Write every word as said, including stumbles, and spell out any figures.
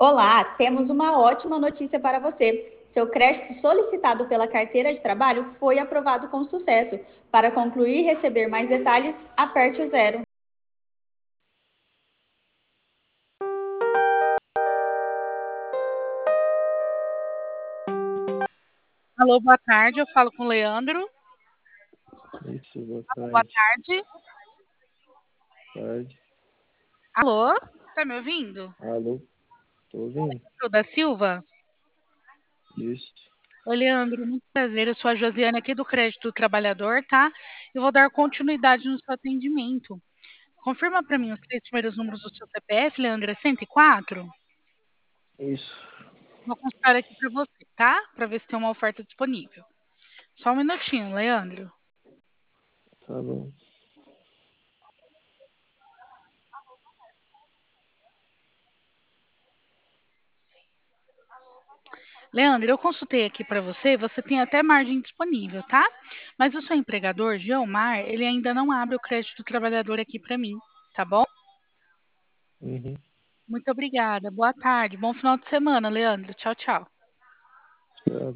Olá, temos uma ótima notícia para você. Seu crédito solicitado pela carteira de trabalho foi aprovado com sucesso. Para concluir e receber mais detalhes, aperte o zero. Alô, boa tarde, eu falo com o Leandro. Isso, boa Alô, boa tarde. tarde. Tarde. Alô, tá me ouvindo? Alô, tô ouvindo. Sou da Silva? Isso. Oi, Leandro, muito prazer. Eu sou a Josiane aqui do Crédito do Trabalhador, tá? Eu vou dar continuidade no seu atendimento. Confirma para mim os três primeiros números do seu C P F, Leandro, é cento e quatro? Isso. Vou consultar aqui para você, tá? Para ver se tem uma oferta disponível. Só um minutinho, Leandro. Tá bom. Leandro, eu consultei aqui para você, você tem até margem disponível, tá? Mas o seu empregador, Geomar, ele ainda não abre o crédito do trabalhador aqui para mim, tá bom? Uhum. Muito obrigada. Boa tarde. Bom final de semana, Leandro. Tchau, tchau. Tchau.